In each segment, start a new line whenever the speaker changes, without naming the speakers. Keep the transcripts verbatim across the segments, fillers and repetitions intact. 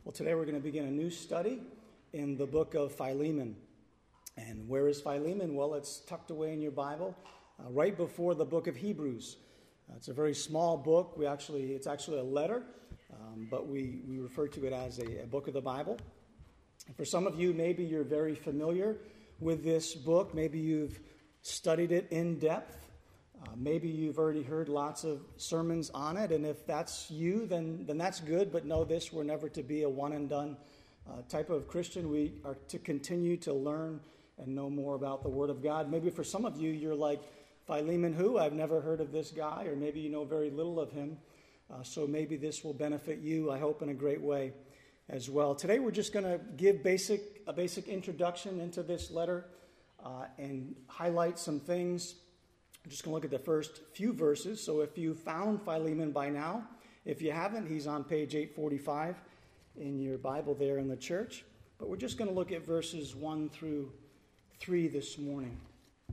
Well, today we're going to begin a new study in the book of Philemon. And where is Philemon? Well, it's tucked away in your Bible, uh, right before the book of Hebrews. Uh, it's a very small book. We actually, it's actually a letter, um, but we, we refer to it as a, a book of the Bible. And for some of you, maybe you're very familiar with this book. Maybe you've studied it in depth. Uh, maybe you've already heard lots of sermons on it, and if that's you, then, then that's good. But know this, we're never to be a one-and-done uh, type of Christian. We are to continue to learn and know more about the Word of God. Maybe for some of you, you're like, Philemon who? I've never heard of this guy, or maybe you know very little of him. Uh, so maybe this will benefit you, I hope, in a great way as well. Today we're just going to give basic a basic introduction into this letter uh, and highlight some things. I'm just going to look at the first few verses. So if you found Philemon by now, if you haven't, he's on page eight forty-five in your Bible there in the church. But we're just going to look at verses one through three this morning. It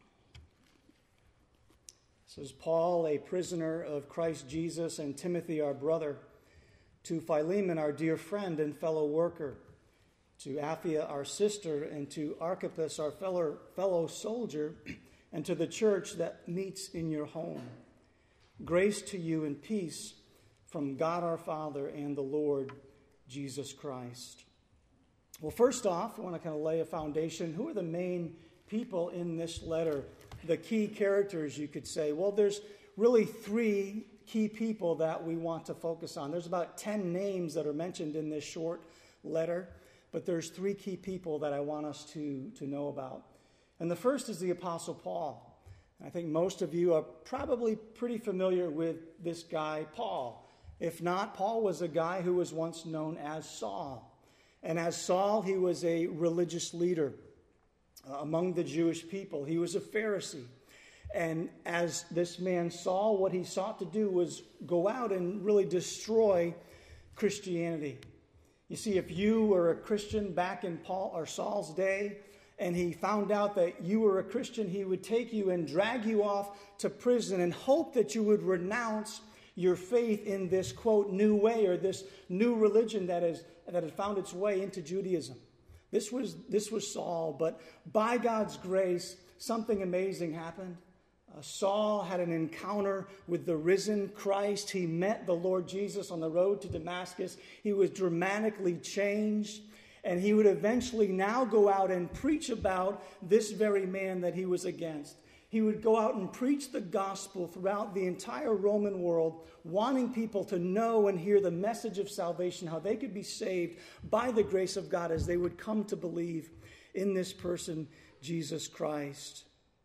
says, Paul, a prisoner of Christ Jesus, and Timothy, our brother, to Philemon, our dear friend and fellow worker, to Apphia, our sister, and to Archippus, our fellow, fellow soldier, and to the church that meets in your home. Grace to you and peace from God our Father and the Lord Jesus Christ. Well, first off, I want to kind of lay a foundation. Who are the main people in this letter? The key characters, you could say. Well, there's really three key people that we want to focus on. There's about ten names that are mentioned in this short letter, but there's three key people that I want us to, to know about. And the first is the Apostle Paul. I think most of you are probably pretty familiar with this guy, Paul. If not, Paul was a guy who was once known as Saul. And as Saul, he was a religious leader uh, among the Jewish people. He was a Pharisee. And as this man Saul, what he sought to do was go out and really destroy Christianity. You see, if you were a Christian back in Paul or Saul's day, and he found out that you were a Christian, he would take you and drag you off to prison and hope that you would renounce your faith in this, quote, new way, or this new religion that is that had found its way into Judaism. This was, this was Saul, but by God's grace, something amazing happened. Uh, Saul had an encounter with the risen Christ. He met the Lord Jesus on the road to Damascus. He was dramatically changed. And he would eventually now go out and preach about this very man that he was against. He would go out and preach the gospel throughout the entire Roman world, wanting people to know and hear the message of salvation, how they could be saved by the grace of God as they would come to believe in this person, Jesus Christ.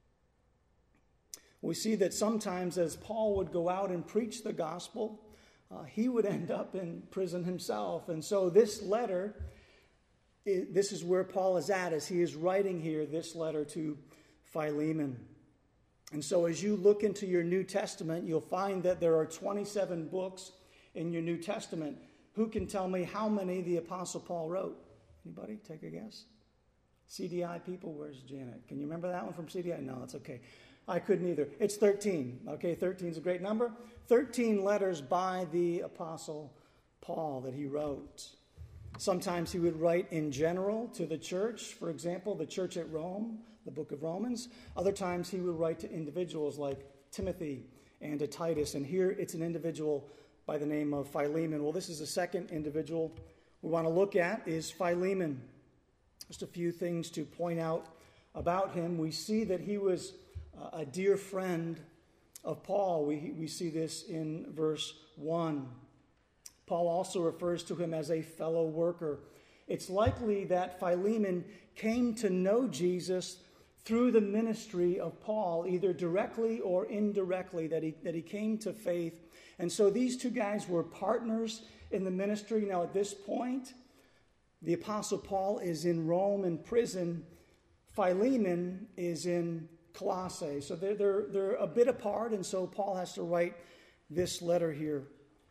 We see that sometimes as Paul would go out and preach the gospel, uh, he would end up in prison himself. And so this letter, this is where Paul is at as he is writing here this letter to Philemon. And so as you look into your New Testament, you'll find that there are twenty-seven books in your New Testament. Who can tell me how many the Apostle Paul wrote? Anybody? Take a guess. C D I people, where's Janet? Can you remember that one from C D I? No, it's okay. I couldn't either. It's thirteen. Okay, thirteen is a great number. thirteen letters by the Apostle Paul that he wrote. Sometimes he would write in general to the church, for example, the church at Rome, the book of Romans. Other times he would write to individuals like Timothy and to Titus. And here it's an individual by the name of Philemon. Well, this is the second individual we want to look at is Philemon. Just a few things to point out about him. We see that he was a dear friend of Paul. We, we see this in verse one. Paul also refers to him as a fellow worker. It's likely that Philemon came to know Jesus through the ministry of Paul, either directly or indirectly, that he, that he came to faith. And so these two guys were partners in the ministry. Now at this point, the Apostle Paul is in Rome in prison. Philemon is in Colossae. So they're, they're, they're a bit apart, and so Paul has to write this letter here.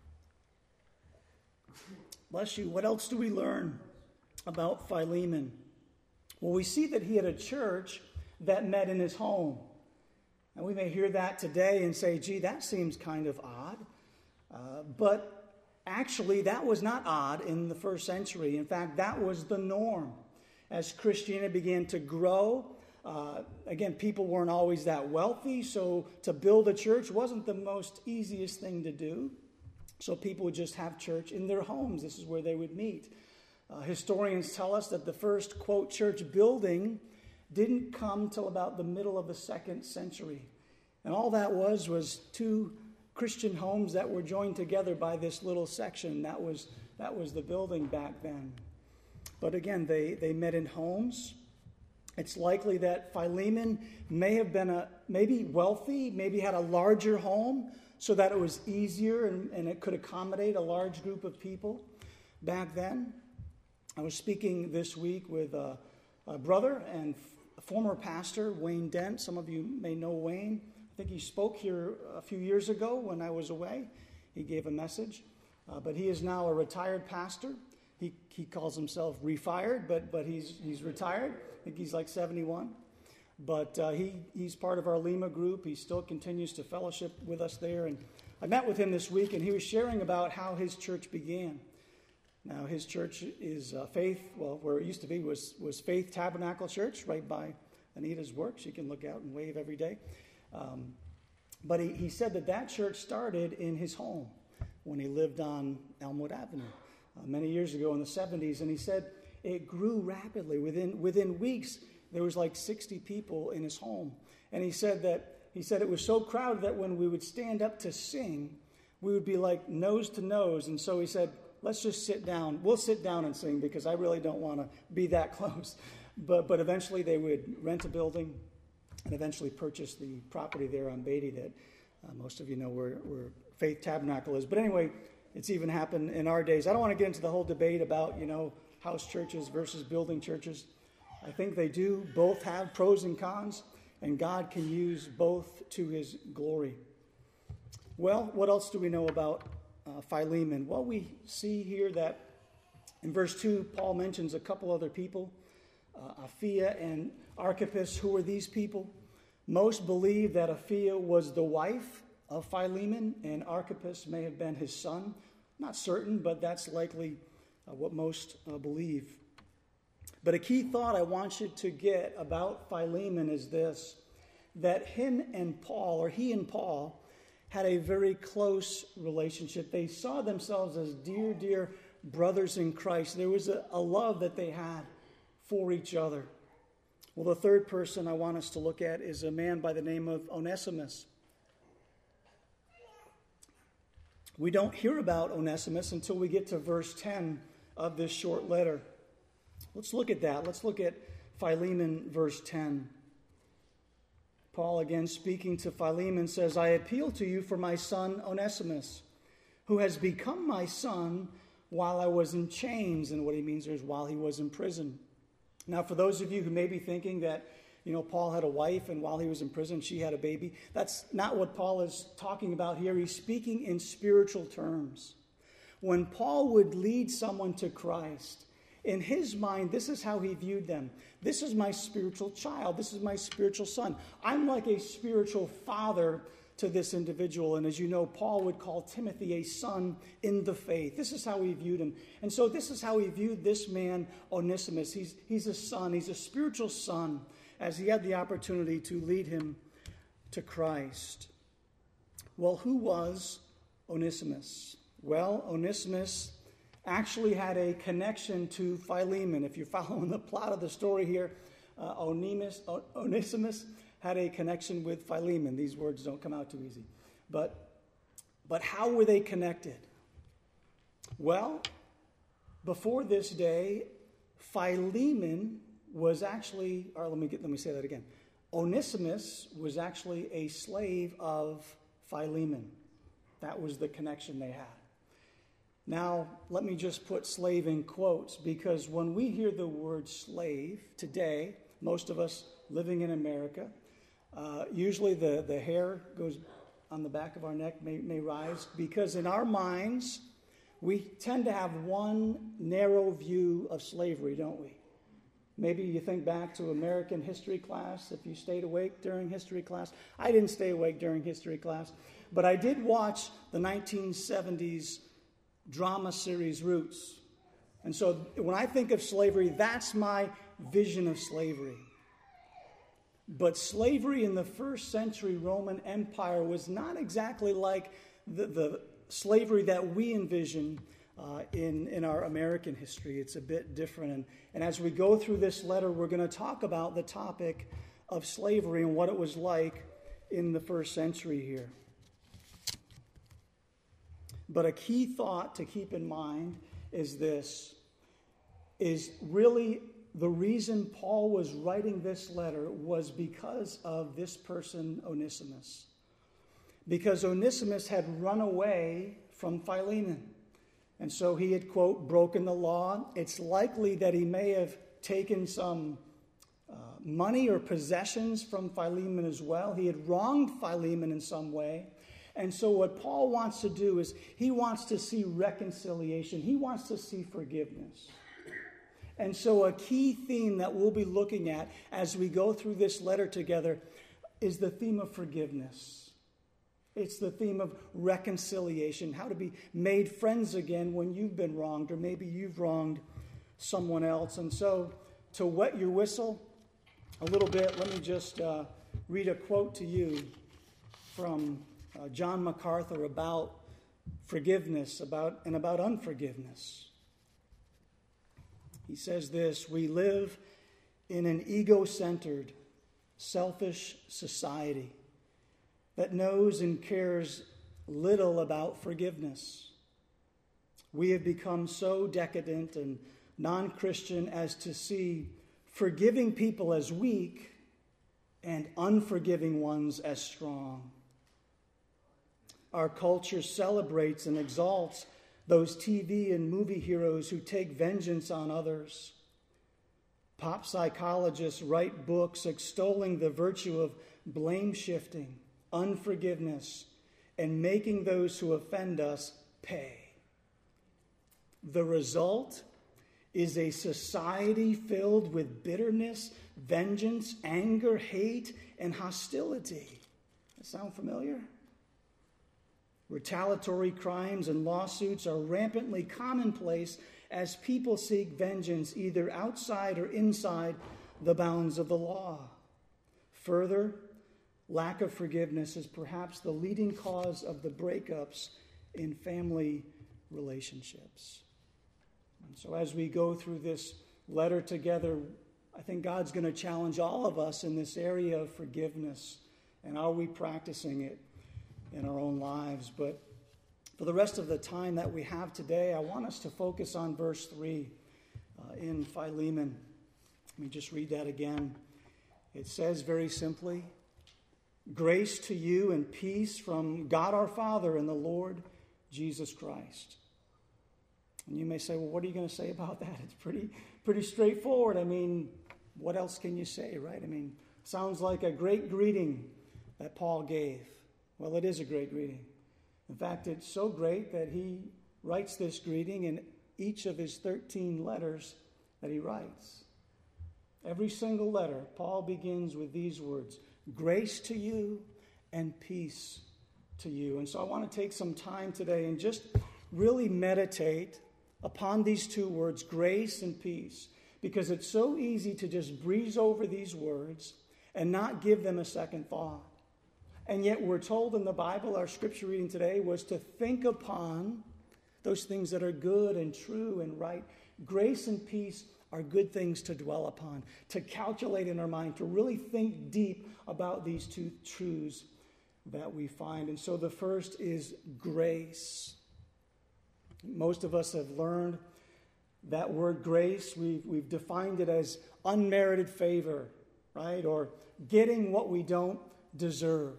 Bless you. What else do we learn about Philemon? Well, we see that he had a church that met in his home. And we may hear that today and say, gee, that seems kind of odd. Uh, but Actually, that was not odd in the first century. In fact, that was the norm. As Christianity began to grow, uh, again, people weren't always that wealthy, so to build a church wasn't the most easiest thing to do. So people would just have church in their homes. This is where they would meet. Uh, historians tell us that the first, quote, church building didn't come till about the middle of the second century. And all that was was two Christian homes that were joined together by this little section. That was that was the building back then. But again, they, they met in homes. It's likely that Philemon may have been a maybe wealthy, maybe had a larger home so that it was easier and, and it could accommodate a large group of people back then. I was speaking this week with a, a brother and f- former pastor, Wayne Dent. Some of you may know Wayne. I think he spoke here a few years ago when I was away. He gave a message. Uh, but he is now a retired pastor. He he calls himself refired, but but he's he's retired. I think he's like seventy-one. But uh, he he's part of our Lima group. He still continues to fellowship with us there. And I met with him this week, and he was sharing about how his church began. Now, his church is uh, Faith, well, where it used to be was, was Faith Tabernacle Church, right by Anita's work. She can look out and wave every day. Um, but he, he said that that church started in his home when he lived on Elmwood Avenue uh, many years ago in the seventies. And he said it grew rapidly. Within within weeks, there was like sixty people in his home. And he said that he said it was so crowded that when we would stand up to sing, we would be like nose to nose. And so he said, let's just sit down. We'll sit down and sing because I really don't want to be that close. But but eventually they would rent a building and eventually purchase the property there on Beatty that uh, most of you know where, where Faith Tabernacle is. But anyway, it's even happened in our days. I don't want to get into the whole debate about, you know, house churches versus building churches. I think they do both have pros and cons, and God can use both to his glory. Well, what else do we know about uh, Philemon? Well, we see here that in verse two, Paul mentions a couple other people, uh, Apphia and Archippus. Who were these people? Most believe that Apphia was the wife of Philemon, and Archippus may have been his son. Not certain, but that's likely uh, what most uh, believe. But a key thought I want you to get about Philemon is this, that him and Paul, or he and Paul, had a very close relationship. They saw themselves as dear, dear brothers in Christ. There was a, a love that they had for each other. Well, the third person I want us to look at is a man by the name of Onesimus. We don't hear about Onesimus until we get to verse ten of this short letter. Let's look at that. Let's look at Philemon, verse ten. Paul, again speaking to Philemon, says, I appeal to you for my son Onesimus, who has become my son while I was in chains. And what he means there is while he was in prison. Now, for those of you who may be thinking that, you know, Paul had a wife and while he was in prison, she had a baby, that's not what Paul is talking about here. He's speaking in spiritual terms. When Paul would lead someone to Christ, in his mind, this is how he viewed them. This is my spiritual child. This is my spiritual son. I'm like a spiritual father to this individual. And as you know, Paul would call Timothy a son in the faith. This is how he viewed him. And so this is how he viewed this man, Onesimus. He's, he's a son. He's a spiritual son, as he had the opportunity to lead him to Christ. Well, who was Onesimus? Well, Onesimus actually had a connection to Philemon. If you're following the plot of the story here, uh, Onesimus, Onesimus had a connection with Philemon. These words don't come out too easy. But, but how were they connected? Well, before this day, Philemon was actually, or let me get, let me say that again. Onesimus was actually a slave of Philemon. That was the connection they had. Now, let me just put slave in quotes, because when we hear the word slave today, most of us living in America, uh, usually the, the hair goes on the back of our neck, may, may rise, because in our minds, we tend to have one narrow view of slavery, don't we? Maybe you think back to American history class, if you stayed awake during history class. I didn't stay awake during history class, but I did watch the nineteen seventies drama series Roots. And so when I think of slavery, that's my vision of slavery. But slavery in the first century Roman Empire was not exactly like the, the slavery that we envision uh, in, in our American history. It's a bit different. And, and as we go through this letter, we're going to talk about the topic of slavery and what it was like in the first century here. But a key thought to keep in mind is this, is really the reason Paul was writing this letter was because of this person, Onesimus. Because Onesimus had run away from Philemon. And so he had, quote, broken the law. It's likely that he may have taken some uh, money or possessions from Philemon as well. He had wronged Philemon in some way. And so what Paul wants to do is he wants to see reconciliation. He wants to see forgiveness. And so a key theme that we'll be looking at as we go through this letter together is the theme of forgiveness. It's the theme of reconciliation, how to be made friends again when you've been wronged or maybe you've wronged someone else. And so to wet your whistle a little bit, let me just uh, read a quote to you from Uh, John MacArthur about forgiveness about and about unforgiveness. He says this: "We live in an ego-centered, selfish society that knows and cares little about forgiveness. We have become so decadent and non-Christian as to see forgiving people as weak and unforgiving ones as strong. Our culture celebrates and exalts those T V and movie heroes who take vengeance on others. Pop psychologists write books extolling the virtue of blame shifting, unforgiveness, and making those who offend us pay. The result is a society filled with bitterness, vengeance, anger, hate, and hostility." That sound familiar? Retaliatory crimes and lawsuits are rampantly commonplace as people seek vengeance either outside or inside the bounds of the law. Further, lack of forgiveness is perhaps the leading cause of the breakups in family relationships. And so as we go through this letter together, I think God's going to challenge all of us in this area of forgiveness. And are we practicing it in our own lives? But for the rest of the time that we have today, I want us to focus on verse three uh, in Philemon. Let me just read that again. It says very simply, "Grace to you and peace from God our Father and the Lord Jesus Christ." And you may say, well, what are you going to say about that? It's pretty, pretty straightforward. I mean, what else can you say, right? I mean, sounds like a great greeting that Paul gave. Well, it is a great greeting. In fact, it's so great that he writes this greeting in each of his thirteen letters that he writes. Every single letter, Paul begins with these words: grace to you and peace to you. And so I want to take some time today and just really meditate upon these two words, grace and peace, because it's so easy to just breeze over these words and not give them a second thought. And yet we're told in the Bible, our scripture reading today was to think upon those things that are good and true and right. Grace and peace are good things to dwell upon, to calculate in our mind, to really think deep about these two truths that we find. And so the first is grace. Most of us have learned that word grace. We've, we've defined it as unmerited favor, right? Or getting what we don't deserve.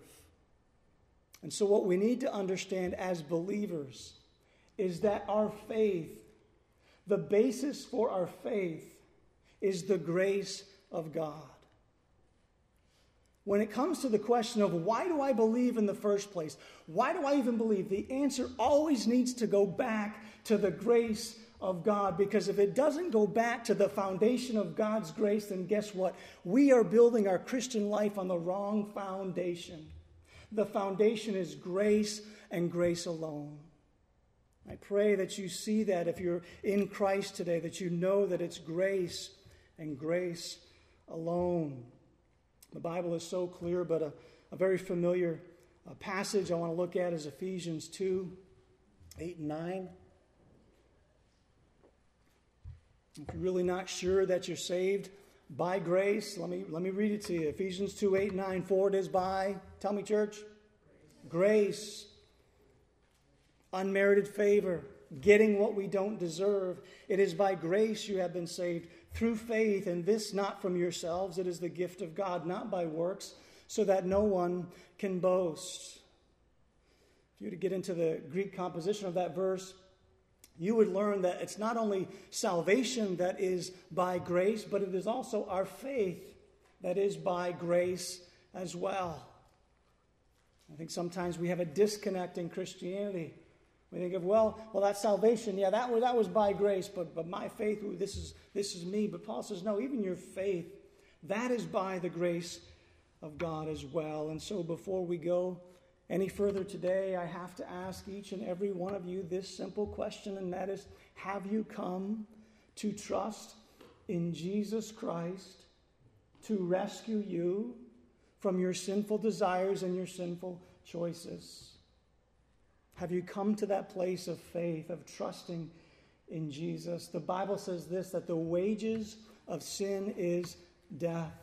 And so what we need to understand as believers is that our faith, the basis for our faith, is the grace of God. When it comes to the question of why do I believe in the first place, why do I even believe, the answer always needs to go back to the grace of God. Because if it doesn't go back to the foundation of God's grace, then guess what? We are building our Christian life on the wrong foundation. The foundation is grace and grace alone. I pray that you see that if you're in Christ today, that you know that it's grace and grace alone. The Bible is so clear, but a, a very familiar uh, passage I want to look at is Ephesians two, eight and nine. If you're really not sure that you're saved by grace, let me, let me read it to you. Ephesians two, eight and nine. For it is by, tell me church, grace. Unmerited favor, getting what we don't deserve. It is by grace you have been saved through faith, and this not from yourselves. It is the gift of God, not by works, so that no one can boast. If you were to get into the Greek composition of that verse, you would learn that it's not only salvation that is by grace, but it is also our faith that is by grace as well. I think sometimes we have a disconnect in Christianity. We think of, well, well, that's salvation. Yeah, that was, that was by grace, but, but my faith, ooh, this is, this is me. But Paul says, no, even your faith, that is by the grace of God as well. And so before we go any further today, I have to ask each and every one of you this simple question, and that is, have you come to trust in Jesus Christ to rescue you from your sinful desires and your sinful choices? Have you come to that place of faith, of trusting in Jesus? The Bible says this, that the wages of sin is death.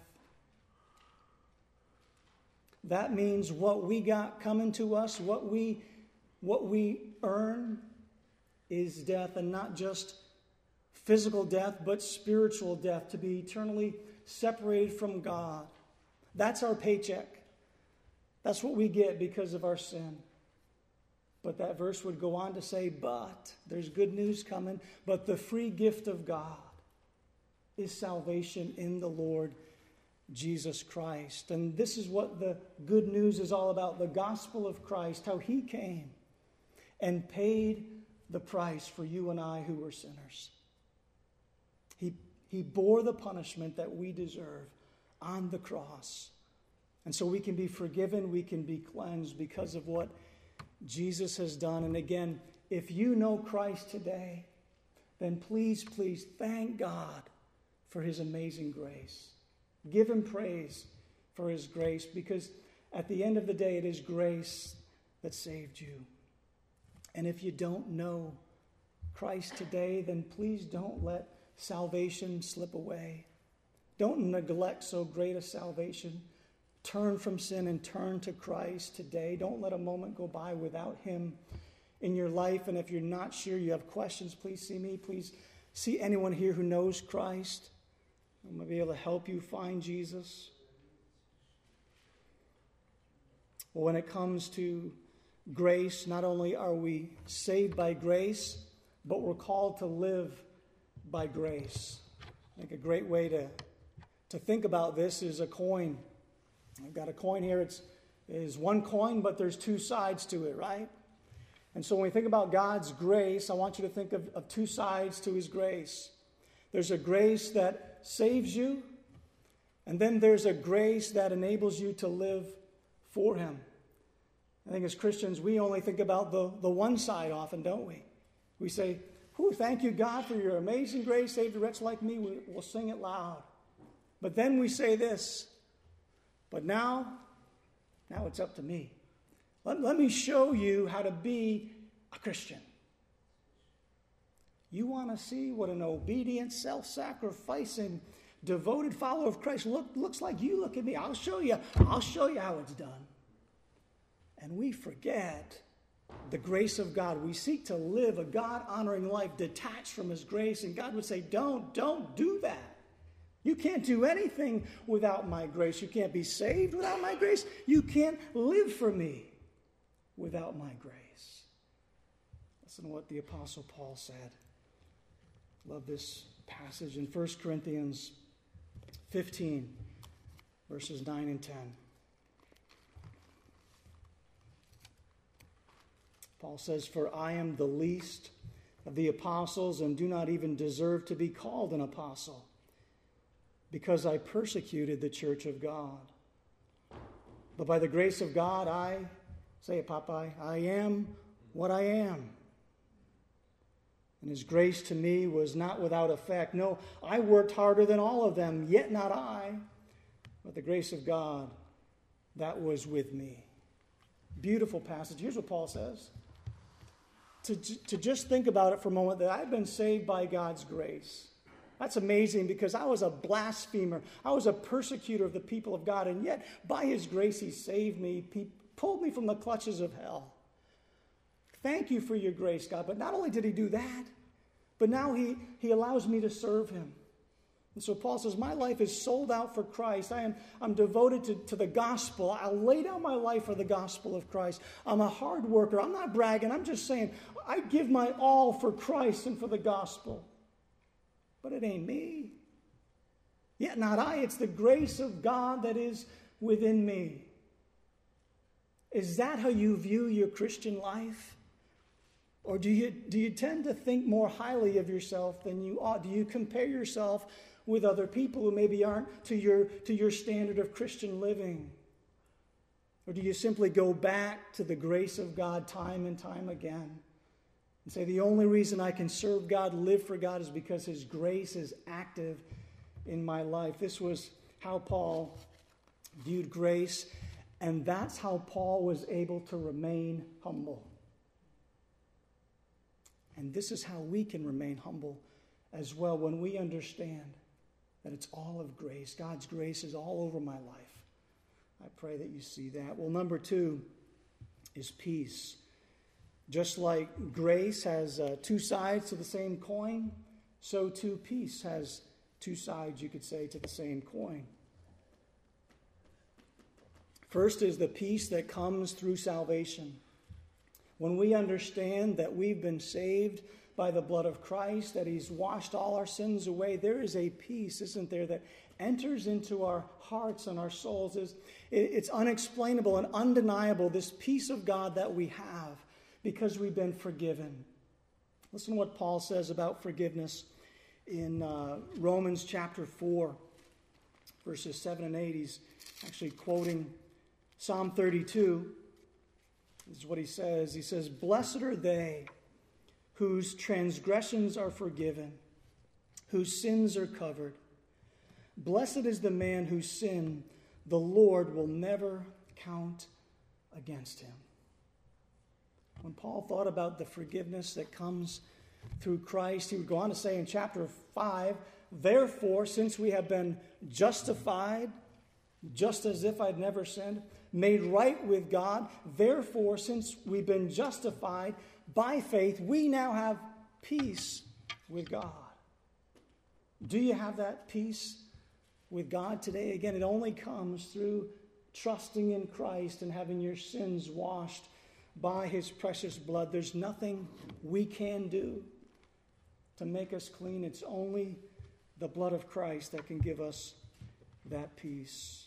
That means what we got coming to us, what we, what we earn is death, and not just physical death, but spiritual death, to be eternally separated from God. That's our paycheck. That's what we get because of our sin. But that verse would go on to say, but there's good news coming, but the free gift of God is salvation in the Lord Jesus Christ. And this is what the good news is all about, the gospel of Christ, how he came and paid the price for you and I who were sinners. He, he bore the punishment that we deserve on the cross. And so we can be forgiven, we can be cleansed because of what Jesus has done. And again, if you know Christ today, then please, please thank God for his amazing grace. Give him praise for his grace, because at the end of the day, it is grace that saved you. And if you don't know Christ today, then please don't let salvation slip away. Don't neglect so great a salvation. Turn from sin and turn to Christ today. Don't let a moment go by without him in your life. And if you're not sure, you have questions, please see me. Please see anyone here who knows Christ. I'm going to be able to help you find Jesus. Well, when it comes to grace, not only are we saved by grace, but we're called to live by grace. I think a great way to, to think about this is a coin. I've got a coin here. It's is one coin, but there's two sides to it, right? And so when we think about God's grace, I want you to think of, of two sides to his grace. There's a grace that saves you, and then there's a grace that enables you to live for him. I think as Christians, we only think about the, the one side often, don't we? We say, "Whew, thank you, God, for your amazing grace, saved a wretch like me." We, we'll sing it loud. But then we say this, but now, now it's up to me. Let, let me show you how to be a Christian. You want to see what an obedient, self-sacrificing, devoted follower of Christ look, looks like? You look at me. I'll show you. I'll show you how it's done. And we forget the grace of God. We seek to live a God-honoring life detached from his grace. And God would say, don't, don't do that. You can't do anything without my grace. You can't be saved without my grace. You can't live for me without my grace. Listen to what the Apostle Paul said. Love this passage in First Corinthians fifteen, verses nine and ten. Paul says, "For I am the least of the apostles and do not even deserve to be called an apostle, because I persecuted the church of God. But by the grace of God, I," say it, Popeye, "I am what I am." And his grace to me was not without effect. No, I worked harder than all of them, yet not I, but the grace of God that was with me. Beautiful passage. Here's what Paul says. To, to just think about it for a moment, that I've been saved by God's grace. That's amazing, because I was a blasphemer. I was a persecutor of the people of God, and yet by his grace he saved me. He pulled me from the clutches of hell. Thank you for your grace, God. But not only did he do that, but now he, he allows me to serve him. And so Paul says, my life is sold out for Christ. I am I'm devoted to, to the gospel. I'll lay down my life for the gospel of Christ. I'm a hard worker. I'm not bragging. I'm just saying I give my all for Christ and for the gospel. But it ain't me. Yet not I. It's the grace of God that is within me. Is that how you view your Christian life? Or do you, do you tend to think more highly of yourself than you ought? Do you compare yourself with other people who maybe aren't to your, to your standard of Christian living? Or do you simply go back to the grace of God time and time again and say, the only reason I can serve God, live for God, is because his grace is active in my life? This was how Paul viewed grace, and that's how Paul was able to remain humble. And this is how we can remain humble as well, when we understand that it's all of grace. God's grace is all over my life. I pray that you see that. Well, number two is peace. Just like grace has uh, two sides to the same coin, so too peace has two sides, you could say, to the same coin. First is the peace that comes through salvation. When we understand that we've been saved by the blood of Christ, that he's washed all our sins away, there is a peace, isn't there, that enters into our hearts and our souls. It's unexplainable and undeniable, this peace of God that we have because we've been forgiven. Listen to what Paul says about forgiveness in uh, Romans chapter four, verses seven and eight. He's actually quoting Psalm thirty-two. This is what he says. He says, blessed are they whose transgressions are forgiven, whose sins are covered. Blessed is the man whose sin the Lord will never count against him. When Paul thought about the forgiveness that comes through Christ, he would go on to say in chapter five, therefore, since we have been justified, just as if I'd never sinned, made right with God, therefore, since we've been justified by faith, we now have peace with God. Do you have that peace with God today? Again, it only comes through trusting in Christ and having your sins washed by his precious blood. There's nothing we can do to make us clean. It's only the blood of Christ that can give us that peace.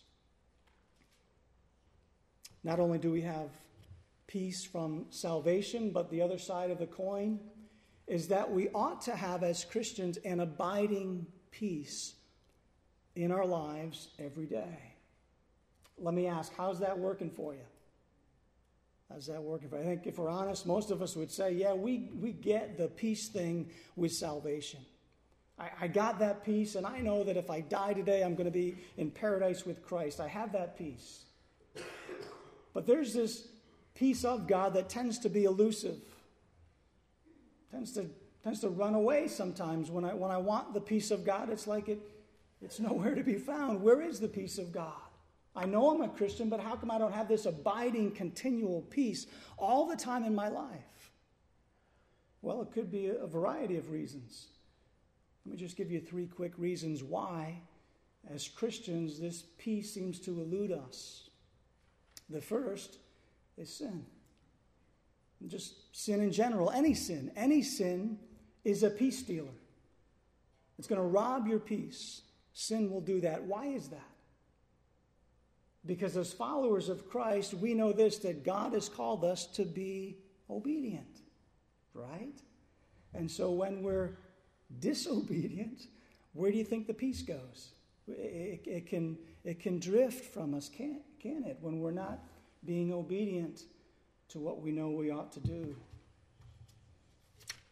Not only do we have peace from salvation, but the other side of the coin is that we ought to have, as Christians, an abiding peace in our lives every day. Let me ask, how's that working for you? How's that working for you? I think if we're honest, most of us would say, yeah, we, we get the peace thing with salvation. I, I got that peace, and I know that if I die today, I'm going to be in paradise with Christ. I have that peace. But there's this peace of God that tends to be elusive, tends to tends to run away sometimes. When I when I want the peace of God, it's like it it's nowhere to be found. Where is the peace of God? I know I'm a Christian, but how come I don't have this abiding, continual peace all the time in my life? Well, it could be a variety of reasons. Let me just give you three quick reasons why, as Christians, this peace seems to elude us. The first is sin. Just sin in general, any sin. Any sin is a peace stealer. It's going to rob your peace. Sin will do that. Why is that? Because as followers of Christ, we know this, that God has called us to be obedient, right? And so when we're disobedient, where do you think the peace goes? It, it can it can drift from us, can't can it, when we're not being obedient to what we know we ought to do.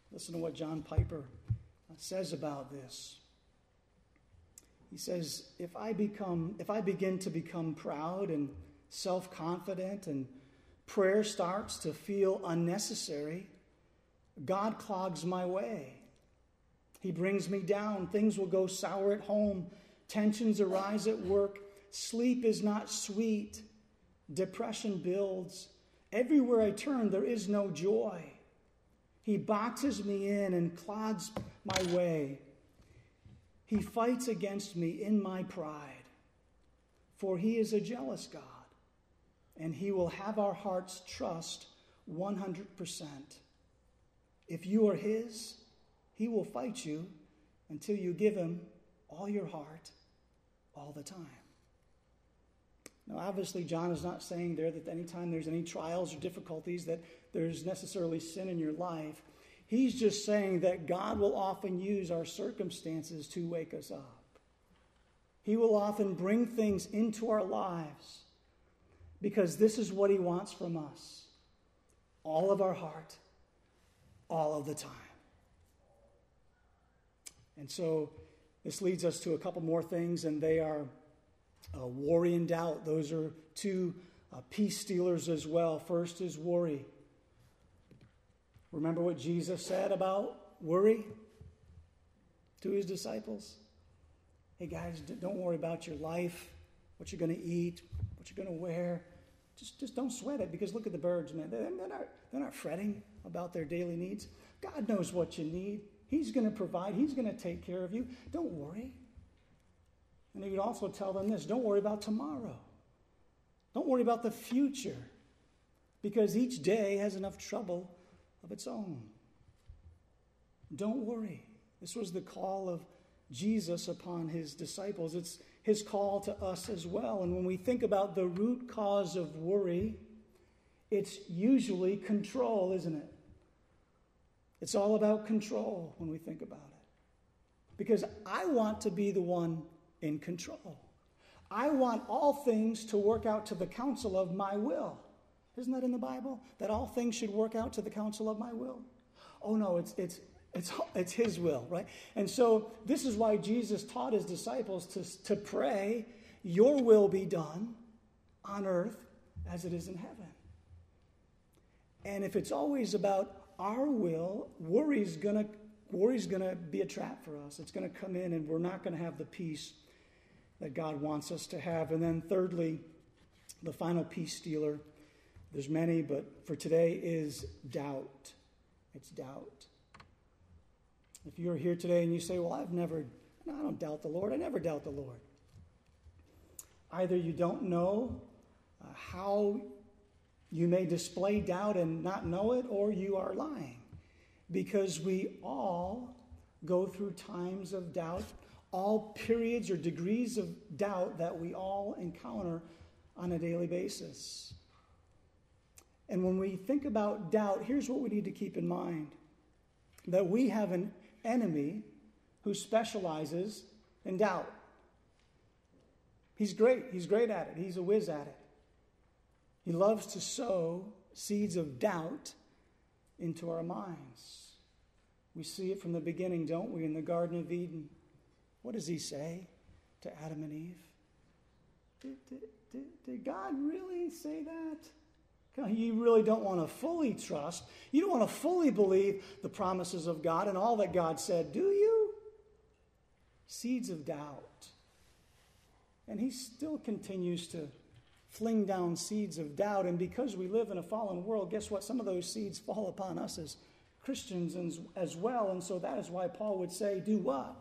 Listen to what John Piper says about this. He says, if I become, if I begin to become proud and self-confident and prayer starts to feel unnecessary, God clogs my way. He brings me down. Things will go sour at home. Tensions arise at work. Sleep is not sweet. Depression builds. Everywhere I turn, there is no joy. He boxes me in and clods my way. He fights against me in my pride. For he is a jealous God, and he will have our hearts trust one hundred percent. If you are his, he will fight you until you give him all your heart, all the time. Now, obviously, John is not saying there that anytime there's any trials or difficulties that there's necessarily sin in your life. He's just saying that God will often use our circumstances to wake us up. He will often bring things into our lives because this is what he wants from us. All of our heart, all of the time. And so this leads us to a couple more things, and they are uh, worry and doubt. Those are two uh, peace stealers as well. First is worry. Remember what Jesus said about worry to his disciples? Hey guys, don't worry about your life, what you're going to eat, what you're going to wear. Just, just don't sweat it, because look at the birds, man. They're, they're, not, they're not fretting about their daily needs. God knows what you need. He's going to provide. He's going to take care of you. Don't worry. And he would also tell them this: don't worry about tomorrow. Don't worry about the future, because each day has enough trouble of its own. Don't worry. This was the call of Jesus upon his disciples. It's his call to us as well. And when we think about the root cause of worry, it's usually control, isn't it? It's all about control when we think about it. Because I want to be the one in control. I want all things to work out to the counsel of my will. Isn't that in the Bible? That all things should work out to the counsel of my will? Oh no, it's it's it's it's his will, right? And so this is why Jesus taught his disciples to, to pray, your will be done on earth as it is in heaven. And if it's always about our will, worry's gonna worry's gonna be a trap for us. It's gonna come in and we're not gonna have the peace that God wants us to have. And then thirdly, the final peace stealer, there's many, but for today, is doubt. It's doubt. If you're here today and you say, well, I've never, no, I don't doubt the Lord. I never doubt the Lord. Either you don't know uh, how you may display doubt and not know it, or you are lying. Because we all go through times of doubt, all periods or degrees of doubt that we all encounter on a daily basis. And when we think about doubt, here's what we need to keep in mind. That we have an enemy who specializes in doubt. He's great. He's great at it. He's a whiz at it. He loves to sow seeds of doubt into our minds. We see it from the beginning, don't we, in the Garden of Eden. What does he say to Adam and Eve? Did, did, did, did God really say that? You really don't want to fully trust. You don't want to fully believe the promises of God and all that God said, do you? Seeds of doubt. And he still continues to fling down seeds of doubt. And because we live in a fallen world, guess what? Some of those seeds fall upon us as Christians as well. And so that is why Paul would say, do what?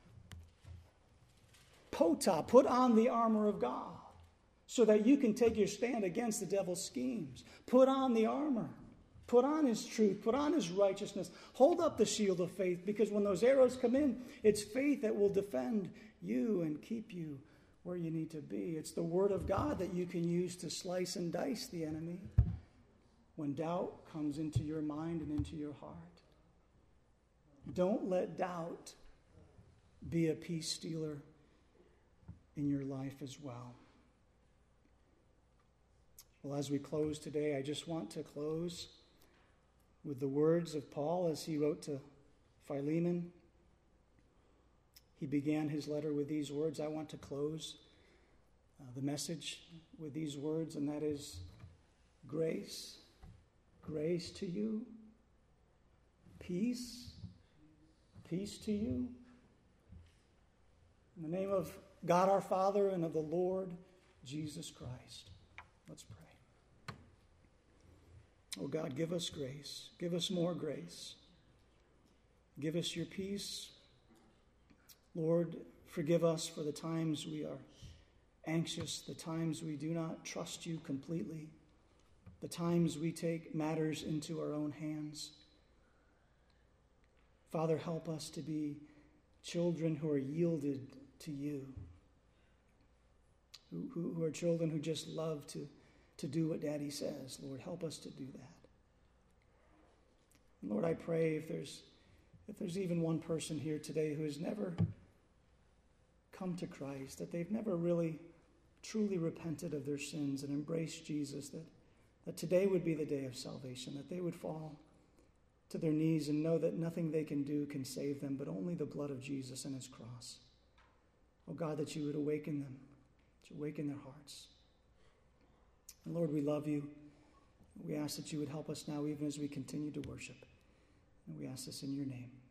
Pota, put on the armor of God, so that you can take your stand against the devil's schemes. Put on the armor. Put on his truth. Put on his righteousness. Hold up the shield of faith, because when those arrows come in, it's faith that will defend you and keep you where you need to be. It's the word of God that you can use to slice and dice the enemy when doubt comes into your mind and into your heart. Don't let doubt be a peace stealer in your life as well. Well, as we close today, I just want to close with the words of Paul as he wrote to Philemon. He began his letter with these words. I want to close uh, the message with these words, and that is, grace, grace to you, peace, peace to you. In the name of God our Father and of the Lord Jesus Christ. Let's pray. Oh God, give us grace. Give us more grace. Give us your peace. Lord, forgive us for the times we are anxious, the times we do not trust you completely, the times we take matters into our own hands. Father, help us to be children who are yielded to you, who, who, who are children who just love to, to do what Daddy says. Lord, help us to do that. And Lord, I pray if there's if there's even one person here today who has never come to Christ, that they've never really truly repented of their sins and embraced Jesus, that, that today would be the day of salvation, that they would fall to their knees and know that nothing they can do can save them, but only the blood of Jesus and his cross. Oh God, that you would awaken them, to awaken their hearts. And Lord, we love you. We ask that you would help us now even as we continue to worship. And we ask this in your name.